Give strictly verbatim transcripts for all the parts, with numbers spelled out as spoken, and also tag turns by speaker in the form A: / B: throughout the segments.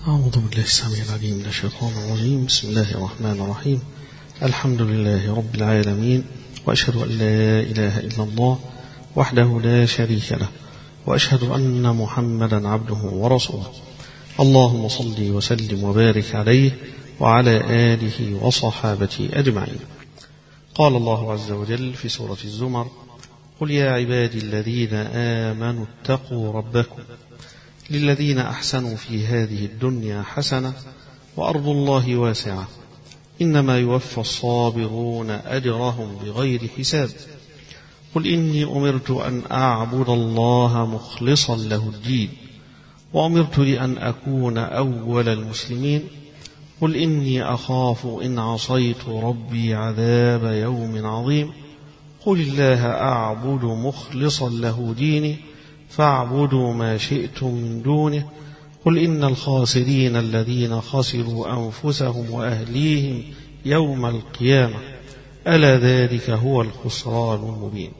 A: أعوذ بالله السميع العليم من الشيطان الرجيم. بسم الله الرحمن الرحيم. الحمد لله رب العالمين، وأشهد أن لا إله إلا الله وحده لا شريك له، وأشهد أن محمدا عبده ورسوله. اللهم صل وسلم وبارك عليه وعلى آله وصحابته أجمعين. قال الله عز وجل في سورة الزمر: قل يا عبادي الذين آمنوا اتقوا ربكم للذين أحسنوا في هذه الدنيا حسنة وأرض الله واسعة إنما يوفى الصابرون أجرهم بغير حساب. قل إني أمرت أن أعبد الله مخلصا له الدين وأمرت لأن أكون أول المسلمين. قل إني أخاف إن عصيت ربي عذاب يوم عظيم. قل الله أعبد مخلصا له ديني فاعبدوا ما شئتم من دونه. قل إن الخاسرين الذين خسروا أنفسهم وأهليهم يوم القيامة ألا ذلك هو الخسران المبين.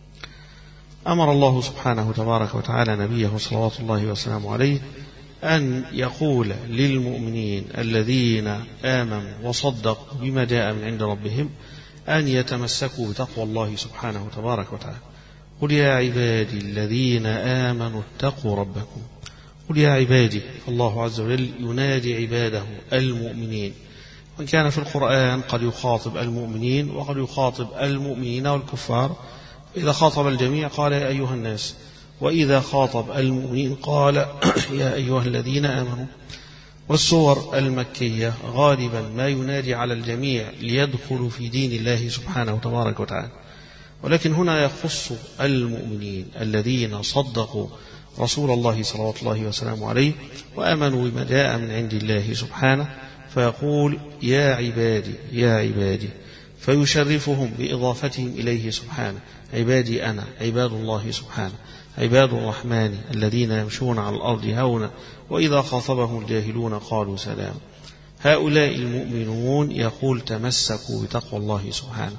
A: أمر الله سبحانه تبارك وتعالى نبيه صلوات الله وسلامه عليه أن يقول للمؤمنين الذين آمنوا وصدقوا بما جاء من عند ربهم أن يتمسكوا بتقوى الله سبحانه تبارك وتعالى. قل يا عبادي الذين آمنوا اتقوا ربكم. قل يا عبادي، الله عز وجل ينادي عباده المؤمنين، وإن كان في القرآن قد يخاطب المؤمنين وقد يخاطب المؤمنين والكفار. إذا خاطب الجميع قال يا أيها الناس، وإذا خاطب المؤمنين قال يا أيها الذين آمنوا. والسور المكية غالبا ما ينادي على الجميع ليدخلوا في دين الله سبحانه تبارك وتعالى، ولكن هنا يخص المؤمنين الذين صدقوا رسول الله صلوات الله وسلامه عليه وآمنوا بما جاء من عند الله سبحانه، فيقول يا عبادي يا عبادي، فيشرفهم بإضافتهم إليه سبحانه. عبادي أنا عباد الله سبحانه، عباد الرحمن الذين يمشون على الأرض هونا وإذا خاطبهم الجاهلون قالوا سلام. هؤلاء المؤمنون يقول تمسكوا بتقوى الله سبحانه،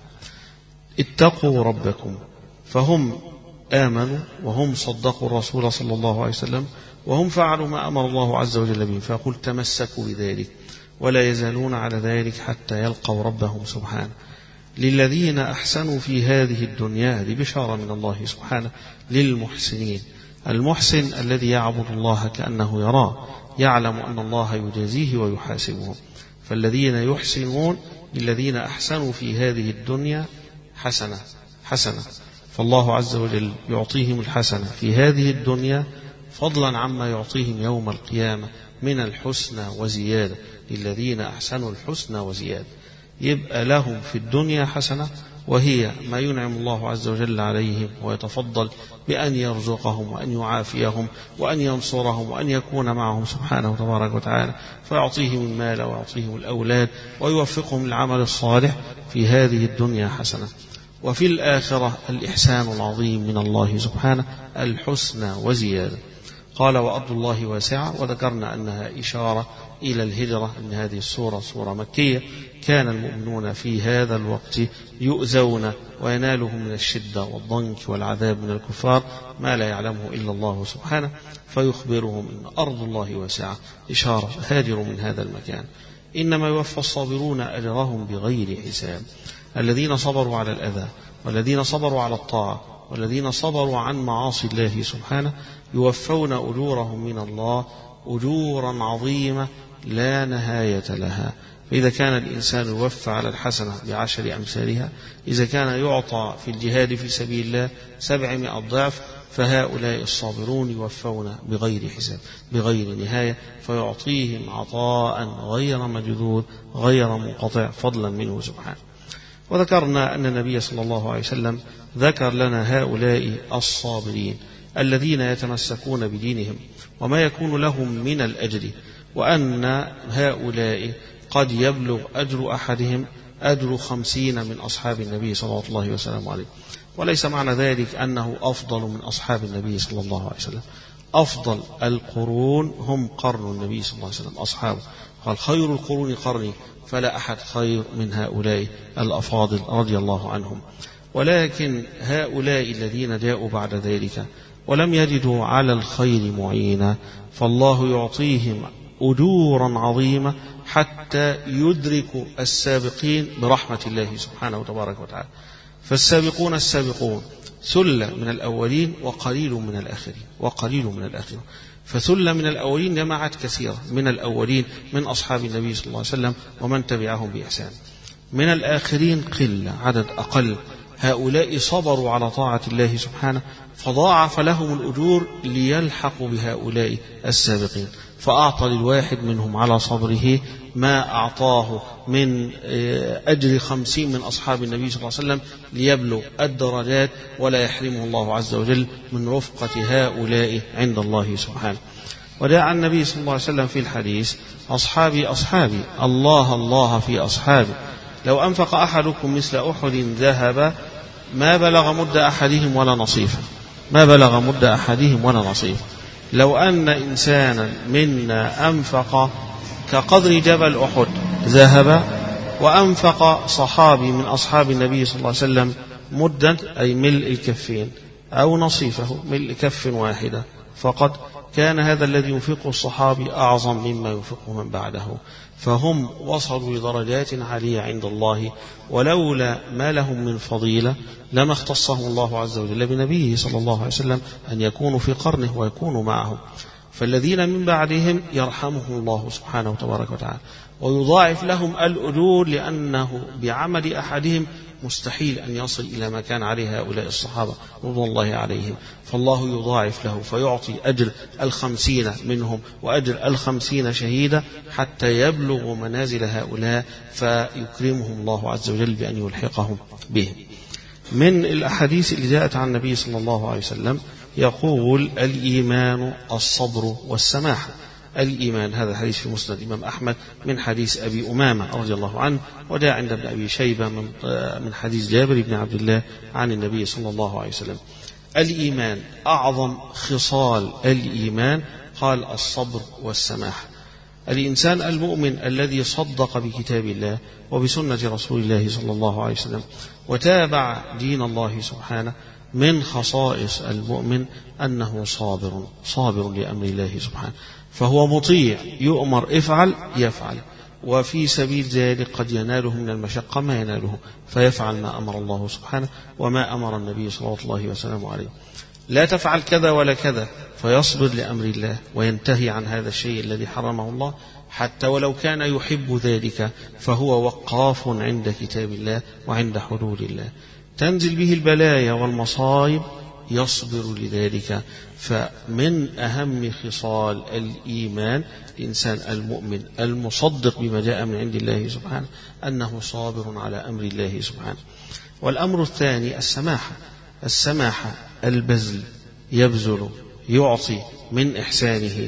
A: اتقوا ربكم. فهم آمنوا وهم صدقوا الرسول صلى الله عليه وسلم وهم فعلوا ما أمر الله عز وجل به، فيقول تمسكوا بذلك ولا يزالون على ذلك حتى يلقوا ربهم سبحانه. للذين أحسنوا في هذه الدنيا، هذه بشارة من الله سبحانه للمحسنين. المحسن الذي يعبد الله كأنه يراه، يعلم أن الله يجازيه ويحاسبه. فالذين يحسنون للذين أحسنوا في هذه الدنيا حسنة حسنة فالله عز وجل يعطيهم الحسنة في هذه الدنيا فضلا عما يعطيهم يوم القيامة من الحسنى وزيادة. للذين أحسنوا الحسنى وزيادة، يبقى لهم في الدنيا حسنة، وهي ما ينعم الله عز وجل عليهم ويتفضل بأن يرزقهم وأن يعافيهم وأن ينصرهم وأن يكون معهم سبحانه تبارك وتعالى، فيعطيهم المال ويعطيهم الأولاد ويوفقهم للعمل الصالح في هذه الدنيا حسنة. وفي الآخرة الإحسان العظيم من الله سبحانه الحسنى وزيادة. قال وأرض الله واسعة، وذكرنا أنها إشارة إلى الهجرة، أن هذه السورة سورة مكية. كان المؤمنون في هذا الوقت يؤذون وينالهم من الشدة والضنك والعذاب من الكفار ما لا يعلمه إلا الله سبحانه، فيخبرهم أن أرض الله واسعة، إشارة هاجروا من هذا المكان. إنما يوفى الصابرون أجرهم بغير حساب. الذين صبروا على الأذى والذين صبروا على الطاعة والذين صبروا عن معاصي الله سبحانه يوفون أجورهم من الله أجورا عظيمة لا نهاية لها. فإذا كان الإنسان يوفى على الحسنة بعشر أمثالها، إذا كان يعطى في الجهاد في سبيل الله سبعمائة ضعف، فهؤلاء الصابرون يوفون بغير حساب بغير نهاية، فيعطيهم عطاء غير مجذوذ غير منقطع فضلا منه سبحانه. وذكرنا أن النبي صلى الله عليه وسلم ذكر لنا هؤلاء الصابرين الذين يتمسكون بدينهم وما يكون لهم من الأجر، وأن هؤلاء قد يبلغ أجر أحدهم أجر خمسين من أصحاب النبي صلى الله عليه وسلم عليه. وليس معنى ذلك أنه أفضل من أصحاب النبي صلى الله عليه وسلم. أفضل القرون هم قرن النبي صلى الله عليه وسلم أصحابه، قال خير القرون قرني، فلا أحد خير من هؤلاء الأفاضل رضي الله عنهم. ولكن هؤلاء الذين جاءوا بعد ذلك ولم يجدوا على الخير معينا، فالله يعطيهم أجورا عظيمة حتى يدركوا السابقين برحمة الله سبحانه وتبارك وتعالى. فالسابقون السابقون ثلة من الأولين وقليل من الآخرين وقليل من الآخرين. فثلة من الأولين جماعات كثيرة من الأولين من أصحاب النبي صلى الله عليه وسلم ومن تبعهم بإحسان. من الآخرين قلة، عدد أقل. هؤلاء صبروا على طاعة الله سبحانه فضاعف لهم الأجور ليلحقوا بهؤلاء السابقين، فأعطى للواحد منهم على صبره ما أعطاه من أجر خمسين من أصحاب النبي صلى الله عليه وسلم ليبلغ الدرجات، ولا يحرمه الله عز وجل من رفقة هؤلاء عند الله سبحانه. ودعا النبي صلى الله عليه وسلم في الحديث: أصحابي أصحابي الله الله في أصحابي، لو أنفق أحدكم مثل أحد ذهب ما بلغ مد أحدهم ولا نصيفه، ما بلغ مد أحدهم ولا نصيفه. لو أن إنسانا منا أنفق كقدر جبل أحد ذهب، وأنفق صحابي من أصحاب النبي صلى الله عليه وسلم مدا أي ملء الكفين أو نصيفه ملء كف واحدة فقد، كان هذا الذي ينفقه الصحابي أعظم مما ينفقه من بعده، فهم وصلوا لدرجات عالية عند الله، ولولا ما لهم من فضيلة لما اختصهم الله عز وجل بنبيه صلى الله عليه وسلم أن يكونوا في قرنه ويكونوا معهم. فالذين من بعدهم يرحمهم الله سبحانه وتبارك وتعالى ويضاعف لهم الأجور، لأنه بعمل أحدهم مستحيل أن يصل إلى ما كان عليه هؤلاء الصحابة رضوان الله عليهم، فالله يضاعف له فيعطي أجر الخمسين منهم وأجر الخمسين شهيدا حتى يبلغوا منازل هؤلاء فيكرمهم الله عز وجل بأن يلحقهم بهم. من الأحاديث اللي جاءت عن النبي صلى الله عليه وسلم يقول: الإيمان الصبر والسماحة. الإيمان، هذا الحديث في مسند الإمام أحمد من حديث أبي أمامة رضي الله عنه، وجاء عند ابن أبي شيبة من من حديث جابر بن عبد الله عن النبي صلى الله عليه وسلم. الإيمان أعظم خصال الإيمان قال الصبر والسماحة. الإنسان المؤمن الذي صدق بكتاب الله وبسنة رسول الله صلى الله عليه وسلم وتابع دين الله سبحانه، من خصائص المؤمن أنه صابر صابر لأمر الله سبحانه، فهو مطيع، يؤمر افعل يفعل، وفي سبيل ذلك قد يناله من المشقة ما يناله فيفعل ما أمر الله سبحانه وما أمر النبي صلى الله وسلم عليه. لا تفعل كذا ولا كذا فيصبر لأمر الله وينتهي عن هذا الشيء الذي حرمه الله، حتى ولو كان يحب ذلك فهو وقاف عند كتاب الله وعند حدود الله. تنزل به البلايا والمصائب يصبر لذلك. فمن أهم خصال الإيمان الإنسان المؤمن المصدق بما جاء من عند الله سبحانه أنه صابر على أمر الله سبحانه. والأمر الثاني السماحة. السماحة البذل، يبذل، يعطي من إحسانه،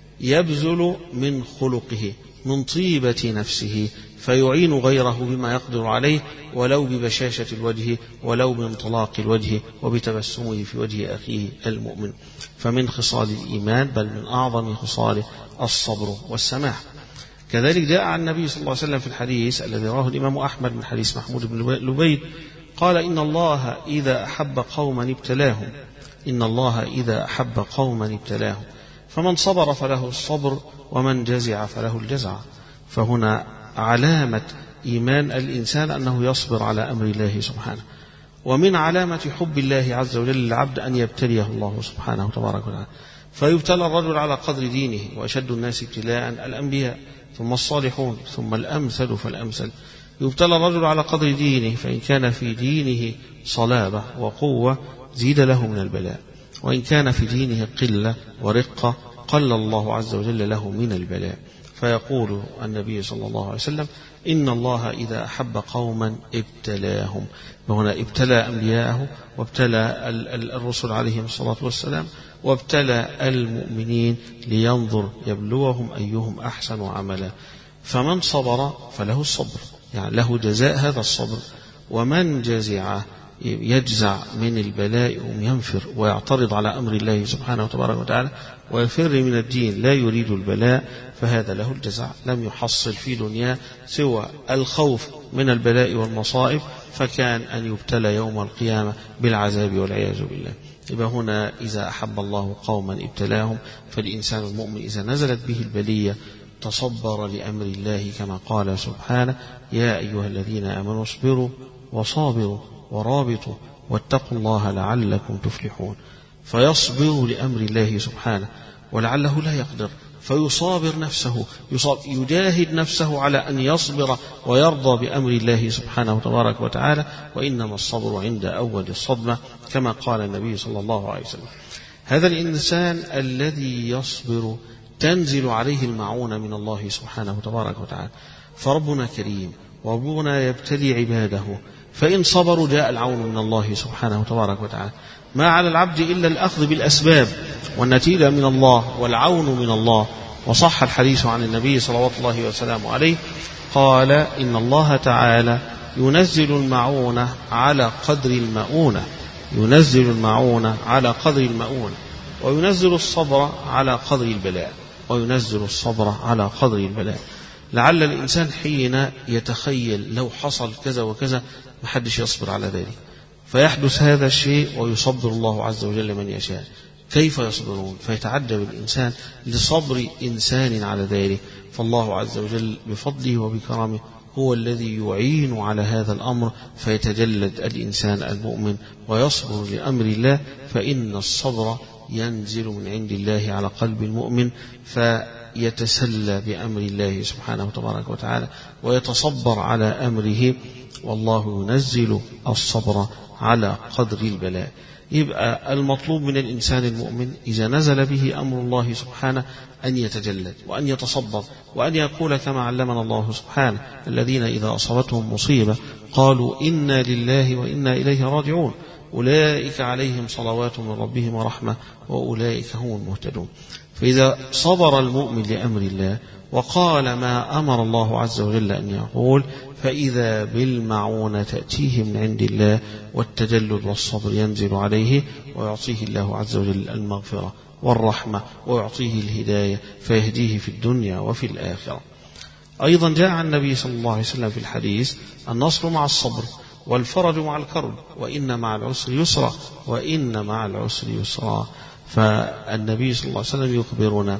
A: يبذل من خلقه، من طيبة نفسه، فيعين غيره بما يقدر عليه، ولو ببشاشة الوجه ولو بانطلاق الوجه وبتبسمه في وجه أخيه المؤمن. فمن خصال الإيمان بل من أعظم خصاله الصبر والسماح. كذلك جاء عن النبي صلى الله عليه وسلم في الحديث الذي رواه الإمام أحمد من حديث محمود بن لبيد قال: إن الله إذا أحب قوما ابتلاهم إن الله إذا أحب قوما ابتلاهم فمن صبر فله الصبر ومن جزع فله الجزع. فهنا علامة إيمان الإنسان أنه يصبر على أمر الله سبحانه. ومن علامة حب الله عز وجل للعبد أن يبتليه الله سبحانه وتبارك وتعالى، فيبتلى الرجل على قدر دينه، وأشد الناس ابتلاء الأنبياء ثم الصالحون ثم الأمثل فالأمثل. يبتلى الرجل على قدر دينه، فإن كان في دينه صلابة وقوة زيد له من البلاء، وإن كان في دينه قلة ورقة قل الله عز وجل له من البلاء. فيقول النبي صلى الله عليه وسلم: إن الله إذا أحب قوما ابتلاهم. وهنا ابتلى أنبياءه وابتلى الرسل عليهم الصلاة والسلام وابتلى المؤمنين لينظر يبلوهم أيهم أحسن عملا. فمن صبر فله الصبر، يعني له جزاء هذا الصبر. ومن جزع يجزع من البلاء وينفر ويعترض على أمر الله سبحانه وتبارك وتعالى ويفر من الدين لا يريد البلاء، فهذا له الجزع، لم يحصل في دنيا سوى الخوف من البلاء والمصائب، فكان أن يبتلى يوم القيامة بالعذاب والعياذ بالله. يبقى هنا إذا أحب الله قوما ابتلاهم، فالإنسان المؤمن إذا نزلت به البلية يتصبر لأمر الله كما قال سبحانه: يا أيها الذين آمنوا اصبروا وصابروا ورابطوا واتقوا الله لعلكم تفلحون. فيصبر لأمر الله سبحانه، ولعله لا يقدر فيصابر نفسه، يجاهد نفسه على أن يصبر ويرضى بأمر الله سبحانه تبارك وتعالى. وإنما الصبر عند أول الصدمة كما قال النبي صلى الله عليه وسلم. هذا الإنسان الذي يصبر تنزل عليه المعونة من الله سبحانه تبارك وتعالى. فربنا كريم وربنا يبتلي عباده، فإن صبروا جاء العون من الله سبحانه تبارك وتعالى. ما على العبد إلا الأخذ بالأسباب، والنتيجة من الله والعون من الله. وصح الحديث عن النبي صلوات الله وسلامه عليه قال: إن الله تعالى ينزل المعونة على قدر المؤونة، ينزل المعونة على قدر المؤونة، وينزل الصبر على قدر البلاء، وينزل الصبر على قدر البلاء. لعل الإنسان حين يتخيل لو حصل كذا وكذا محدش يصبر على ذلك، فيحدث هذا الشيء ويصبر الله عز وجل من يشاء. كيف يصبرون؟ فيتعجب الإنسان لصبر إنسان على ذلك. فالله عز وجل بفضله وبكرمه هو الذي يعين على هذا الأمر، فيتجلد الإنسان المؤمن ويصبر لأمر الله. فإن الصبر ينزل من عند الله على قلب المؤمن، فيتسلى بأمر الله سبحانه تبارك وتعالى ويتصبر على أمره، والله ينزل الصبر على قدر البلاء. يبقى المطلوب من الإنسان المؤمن إذا نزل به أمر الله سبحانه أن يتجلد وأن يتصبر وأن يقول كما علمنا الله سبحانه: الذين إذا أصابتهم مصيبة قالوا إنا لله وإنا إليه راجعون أولئك عليهم صلوات من ربهم ورحمة وأولئك هم المهتدون. فإذا صبر المؤمن لأمر الله وقال ما أمر الله عز وجل أن يقول، فإذا بالمعونة تأتيه من عند الله، والتجلد والصبر ينزل عليه، ويعطيه الله عز وجل المغفرة والرحمة، ويعطيه الهداية فيهديه في الدنيا وفي الآخرة. أيضا جاء عن النبي صلى الله عليه وسلم في الحديث: النصر مع الصبر والفرج مع الكرب وإن مع العسر يسرا وإن مع العسر يسرا. فالنبي صلى الله عليه وسلم يخبرنا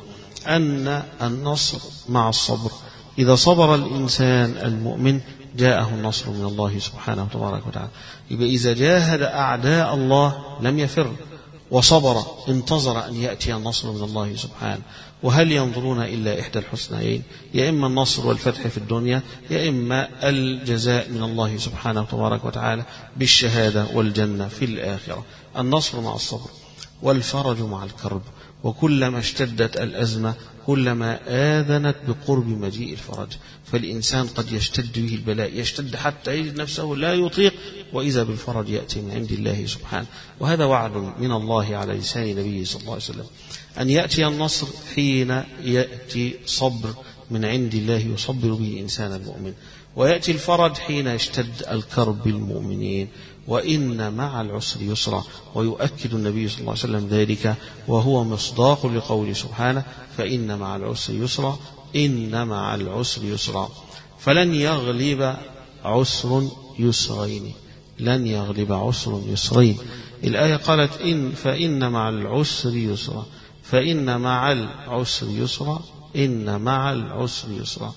A: أن النصر مع الصبر. إذا صبر الإنسان المؤمن جاءه النصر من الله سبحانه تبارك وتعالى. يبقى إذا جاهد أعداء الله لم يفر وصبر، انتظر أن يأتي النصر من الله سبحانه. وهل ينظرون إلا إحدى الحسنيين، يا إما النصر والفتح في الدنيا، يا إما الجزاء من الله سبحانه تبارك وتعالى بالشهادة والجنة في الآخرة. النصر مع الصبر والفرج مع الكرب. وكلما اشتدت الأزمة كلما آذنت بقرب مجيء الفرج. فالإنسان قد يشتد به البلاء، يشتد حتى يجد نفسه لا يطيق، وإذا بالفرج يأتي من عند الله سبحانه. وهذا وعد من الله على لسان نبيه صلى الله عليه وسلم، أن يأتي النصر حين يأتي صبر من عند الله يصبر به الإنسان المؤمن، ويأتي الفرج حين يشتد الكرب بالمؤمنين. وإن مع العسر يسرا. ويؤكد النبي صلى الله عليه وسلم ذلك، وهو مصداق لقوله سبحانه: فإن مع العسر يسرا إن مع العسر يسرا. فلن يغلب عسر يسرين، لن يغلب عسر يسرين. الآية قالت إن فإن مع العسر يسرا، فإن مع العسر يسرا، إن مع العسر يسرا.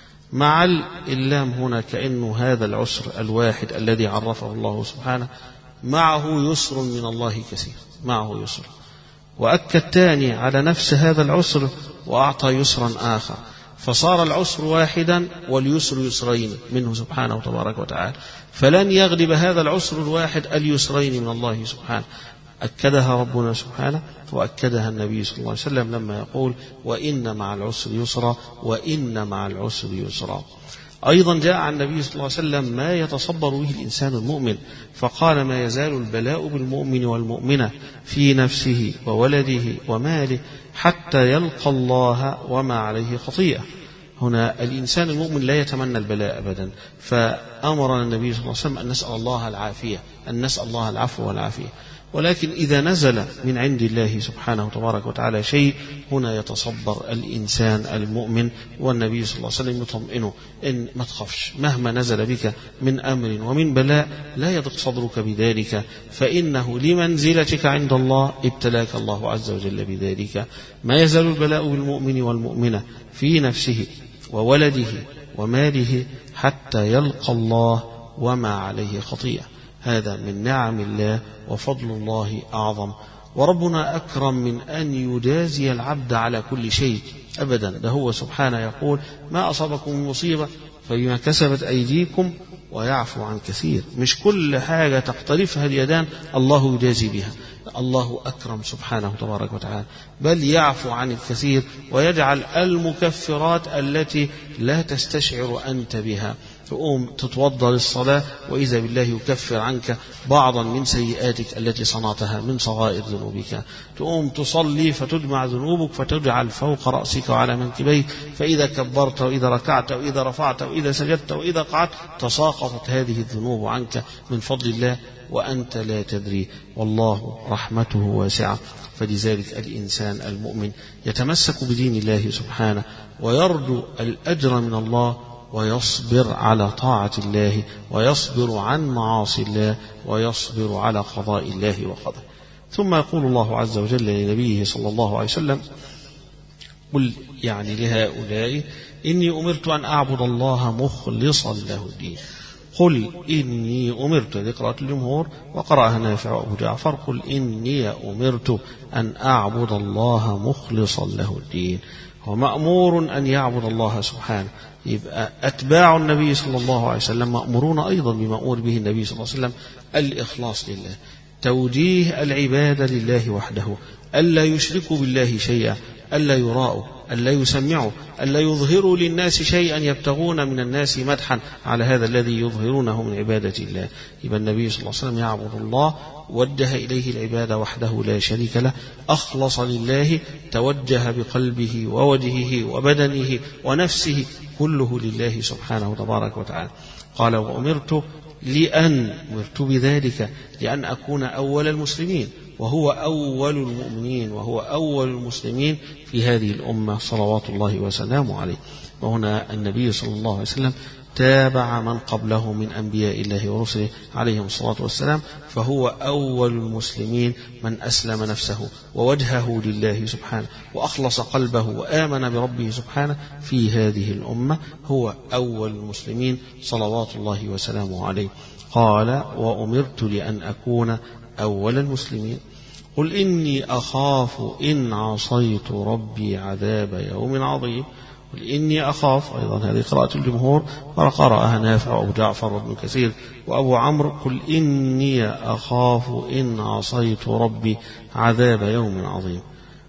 A: مع اللام هنا كأنه هذا العسر الواحد الذي عرفه الله سبحانه معه يسر من الله كثير، معه يسر. وأكد تاني على نفس هذا العسر وأعطى يسرا آخر، فصار العسر واحدا واليسر يسرين منه سبحانه تبارك وتعالى. فلن يغلب هذا العسر الواحد اليسرين من الله سبحانه. أكدها ربنا سبحانه وأكدها النبي صلى الله عليه وسلم لما يقول: وإن مع العسر يسرا وإن مع العسر يسرا. أيضا جاء عن النبي صلى الله عليه وسلم ما يتصبر به الإنسان المؤمن، فقال: ما يزال البلاء بالمؤمن والمؤمنة في نفسه وولده وماله حتى يلقى الله وما عليه خطيئة. هنا الإنسان المؤمن لا يتمنى البلاء أبدا، فأمرنا النبي صلى الله عليه وسلم أن نسأل الله العافية، أن نسأل الله العفو والعافية. ولكن إذا نزل من عند الله سبحانه تبارك وتعالى شيء هنا يتصبر الإنسان المؤمن، والنبي صلى الله عليه وسلم يطمئنه إن ما تخافش مهما نزل بك من أمر ومن بلاء لا يضيق صدرك بذلك، فإنه لمنزلتك عند الله ابتلاك الله عز وجل بذلك. ما يزال البلاء بالمؤمن والمؤمنة في نفسه وولده وماله حتى يلقى الله وما عليه خطيئة. هذا من نعم الله وفضل الله أعظم، وربنا أكرم من أن يجازي العبد على كل شيء أبدا. ده هو سبحانه يقول ما أصابكم من مصيبة فبما كسبت أيديكم ويعفو عن كثير. مش كل حاجة تقترفها اليدان الله يجازي بها، الله أكرم سبحانه تبارك وتعالى، بل يعفو عن الكثير ويجعل المكفرات التي لا تستشعر أنت بها. تقوم تتوضأ للصلاة وإذا بالله يكفر عنك بعضا من سيئاتك التي صنعتها من صغائر ذنوبك. تقوم تصلي فتجمع ذنوبك فتجعل فوق رأسك وعلى منكبيك، فإذا كبرت وإذا ركعت وإذا رفعت وإذا سجدت وإذا قعدت تساقطت هذه الذنوب عنك من فضل الله وأنت لا تدري، والله رحمته واسعة. فلذلك الإنسان المؤمن يتمسك بدين الله سبحانه ويرجو الأجر من الله ويصبر على طاعة الله ويصبر عن معاصي الله ويصبر على قضاء الله وقدره. ثم يقول الله عز وجل لنبيه صلى الله عليه وسلم قل يعني لهؤلاء إني أمرت أن أعبد الله مخلصا له الدين. قل إني أمرت، هذه قراءة الجمهور وقرأها نافع وأبو جعفر، قل إني أمرت أن أعبد الله مخلصا له الدين. ومأمور أن يعبد الله سبحانه، يبقى أتباع النبي صلى الله عليه وسلم مأمورون أيضا بما أمر به النبي صلى الله عليه وسلم، الإخلاص لله، توجيه العبادة لله وحده، ألا يشركوا بالله شيئا، ألا يراءوا، ألا يسمعوا، ألا يظهروا للناس شيئا يبتغون من الناس مدحا على هذا الذي يظهرونه من عبادة الله. يبقى النبي صلى الله عليه وسلم يعبد الله، وجه إليه العبادة وحده لا شريك له، أخلص لله، توجه بقلبه ووجهه وبدنه ونفسه كله لله سبحانه تبارك وتعالى. قال وأمرت لأن أمرت بذلك لأن أكون أول المسلمين، وهو أول المؤمنين وهو أول المسلمين في هذه الأمة صلوات الله وسلامه عليه. وهنا النبي صلى الله عليه وسلم تابع من قبله من أنبياء الله ورسله عليهم الصلاة والسلام، فهو أول المسلمين من أسلم نفسه ووجهه لله سبحانه وأخلص قلبه وآمن بربه سبحانه في هذه الأمة، هو أول المسلمين صلوات الله وسلامه عليه. قال وأمرت لأن أكون أول المسلمين. قل إني أخاف إن عصيت ربي عذاب يوم عظيم. قل إني أخاف، أيضا هذه قراءة الجمهور وقرأها نافع وأبو جعفر وابن كثير وأبو عمرو، قل إني أخاف إن عصيت ربي عذاب يوم عظيم.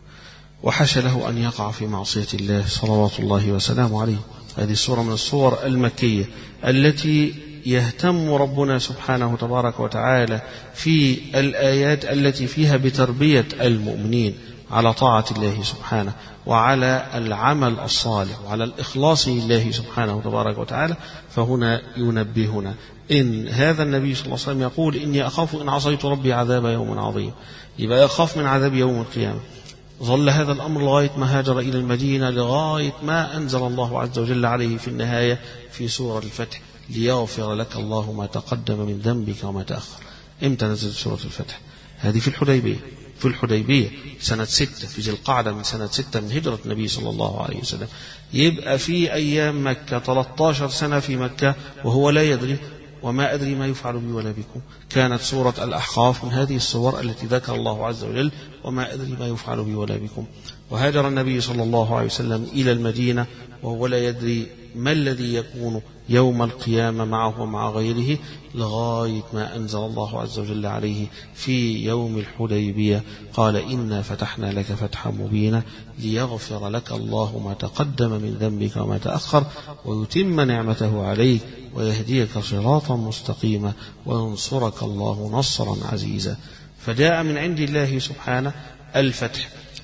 A: وحش له أن يقع في معصية الله صلوات الله وسلامه عليه. هذه السورة من السور المكية التي يهتم ربنا سبحانه تبارك وتعالى في الآيات التي فيها بتربية المؤمنين على طاعة الله سبحانه وعلى العمل الصالح وعلى الإخلاص لله سبحانه تبارك وتعالى. فهنا ينبهنا إن هذا النبي صلى الله عليه وسلم يقول إني أخاف إن عصيت ربي عذاب يوم عظيم، يبقى يخاف من عذاب يوم القيامة. ظل هذا الأمر لغاية ما هاجر إلى المدينة، لغاية ما أنزل الله عز وجل عليه في النهاية في سورة الفتح ليغفر لك الله ما تقدم من ذنبك وما تأخر. إمتى نزلت سورة الفتح؟ هذه في الحديبية، في الحديبية سنة ستة في ذي القعدة من سنة ستة من هجرة النبي صلى الله عليه وسلم. يبقى في أيام مكة ثلاثة عشر سنة في مكة وهو لا يدري وما أدري ما يفعل بي ولا بكم. كانت سورة الأحقاف من هذه السور التي ذكر الله عز وجل وما أدري ما يفعل بي ولا بكم. وهاجر النبي صلى الله عليه وسلم إلى المدينة وهو لا يدري ما الذي يكون يوم القيامة معه ومع غيره، لغاية ما أنزل الله عز وجل عليه في يوم الحديبية قال إنا فتحنا لك فتحا مبينا ليغفر لك الله ما تقدم من ذنبك وما تأخر ويتم نعمته عليك ويهديك صراطا مستقيما وينصرك الله نصرا عزيزا. فجاء من عند الله سبحانه الفتح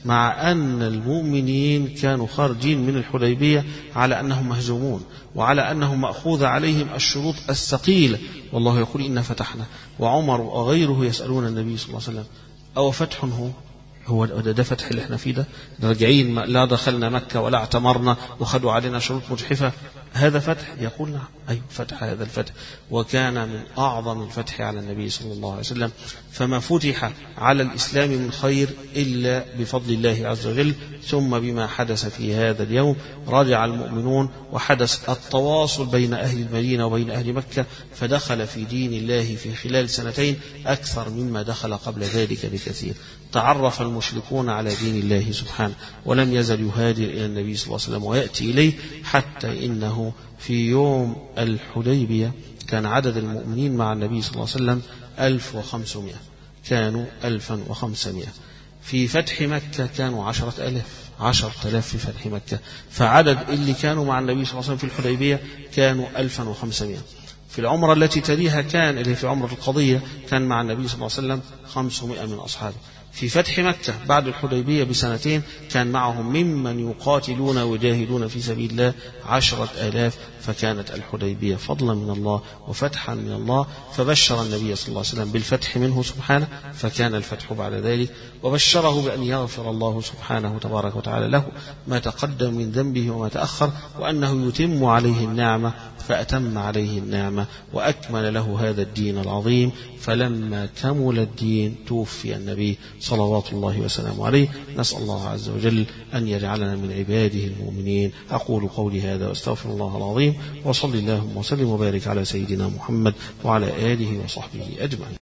A: مع أن المؤمنين كانوا خارجين من الحديبية على أنهم مهزومون، وعلى أنهم مأخوذ عليهم الشروط الثقيلة، والله يقول إنا فتحنا، وعمر وغيره يسألون النبي صلى الله عليه وسلم أو فتح هو هو ده, ده فتح اللي احنا فيه ده، راجعين لا دخلنا مكة ولا اعتمرنا وخدوا علينا شروط مجحفة، هذا فتح؟ يقول نعم، أي فتح هذا الفتح، وكان من أعظم الفتح على النبي صلى الله عليه وسلم. فما فتح على الإسلام من خير إلا بفضل الله عز وجل، ثم بما حدث في هذا اليوم رجع المؤمنون، وحدث التواصل بين أهل المدينة وبين أهل مكة، فدخل في دين الله في خلال سنتين أكثر مما دخل قبل ذلك بكثير. تعرف المشركون على دين الله سبحانه، ولم يزل يهاجر إلى النبي صلى الله عليه وسلم ويأتي إليه، حتى إنه في يوم الحديبية كان عدد المؤمنين مع النبي صلى الله عليه وسلم ألف وخمسمائة، كانوا ألفا وخمسمائة. في فتح مكة كانوا عشرة ألاف، عشرة ألاف في فتح مكة، فعدد اللي كانوا مع النبي صلى الله عليه وسلم في الحديبية كانوا ألفا وخمسمائة. في العمرة التي تليها كان اللي في عمرة القضية كان مع النبي صلى الله عليه وسلم خمسمائة من أصحابه. في فتح مكة بعد الحديبية بسنتين كان معهم ممن يقاتلون ويجاهدون في سبيل الله عشرة آلاف، فكانت الحديبية فضلا من الله وفتحا من الله، فبشر النبي صلى الله عليه وسلم بالفتح منه سبحانه، فكان الفتح بعد ذلك، وبشره بأن يغفر الله سبحانه تبارك وتعالى له ما تقدم من ذنبه وما تأخر، وأنه يتم عليه النعمة، فأتم عليه النعمة وأكمل له هذا الدين العظيم. فلما كمل الدين توفي النبي صلوات الله وسلامه عليه. نسأل الله عز وجل أن يجعلنا من عباده المؤمنين. أقول قولي هذا واستغفر الله العظيم، وصلي اللهم وسلم وبارك على سيدنا محمد وعلى آله وصحبه أجمعين.